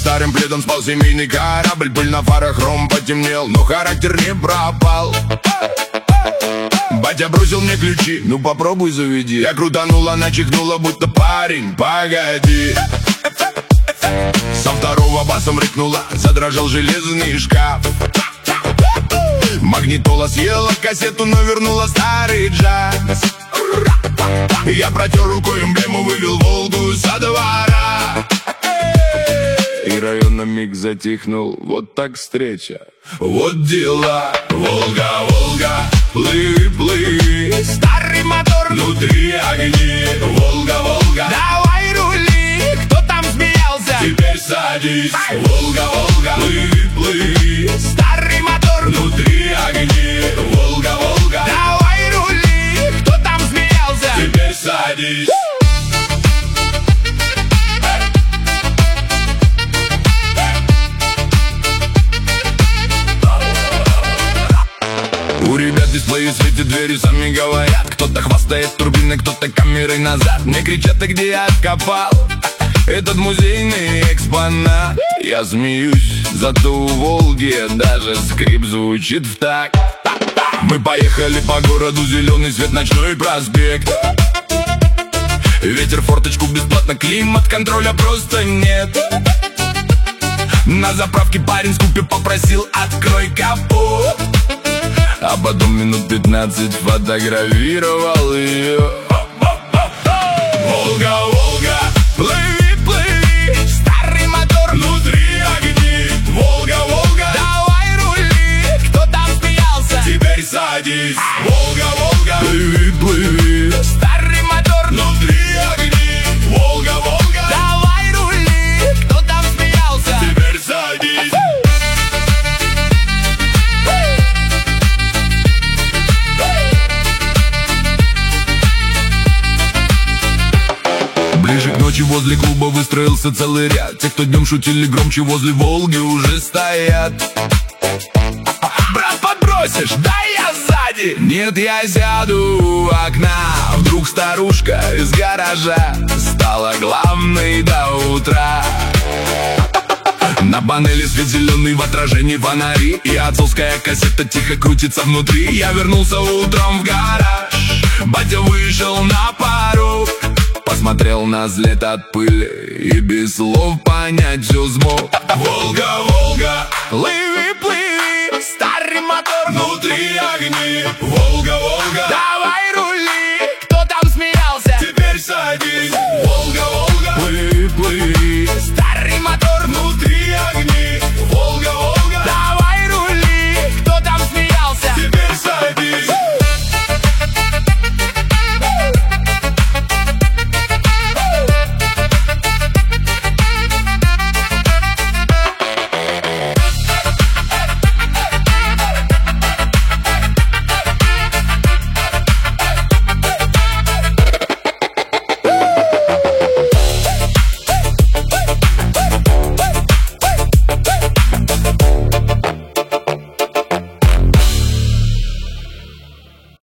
старым пледом спал семейный корабль. Пыль на фарах, хром потемнел, но характер не пропал. Батя бросил мне ключи, ну попробуй заведи. Я крутанул, она чихнула, будто парень, погоди. Со второго басом рыкнула, задрожал железный шкаф. Магнитола съела кассету, но вернула старый джаз. Я протер рукой эмблему, вывел Волгу со двора. И район на миг затихнул, вот так встреча. Вот дела, Волга, Волга, плыви, плыви. Старый мотор, внутри огни. Волга, Волга, давай рули. Кто там смеялся? Теперь садись. Волга, Волга, плыви, плыви. Старый мотор, внутри огни. Волга, Волга, давай рули. Кто там смеялся? Теперь садись. У ребят дисплеи светят, двери сами говорят. Кто-то хвастает турбиной, кто-то камерой назад. Мне кричат, ты где откопал этот музейный экспонат? Я смеюсь, зато у Волги даже скрип звучит в такт. Мы поехали по городу, зеленый свет, ночной проспект. Ветер, форточку бесплатно, климат, контроля просто нет. На заправке парень с купе попросил: открой капот. А потом минут 15 фотографировал ее. Волга, Волга, плыви, плыви. Старый мотор, внутри огни. Волга, Волга, давай рули. Кто там смеялся? Теперь садись. Волга, Волга, плыви, плыви. Старый мотор, внутри огни. Волга, Волга, давай рули. Кто там смеялся? Теперь садись. Ближе к ночи возле клуба выстроился целый ряд. Те, кто днем шутили громче, возле Волги уже стоят. Брат, подбросишь? Дай я сзади. Нет, я сяду у окна. Вдруг старушка из гаража стала главной до утра. На панели свет зеленый, в отражении фонари. И отцовская кассета тихо крутится внутри. Я вернулся утром в гараж. Батя вышел на порог, посмотрел на след от пыли и без слов понять все смог. Волга, Волга, плыви, плыви. Старый мотор, внутри огни. Волга, Волга,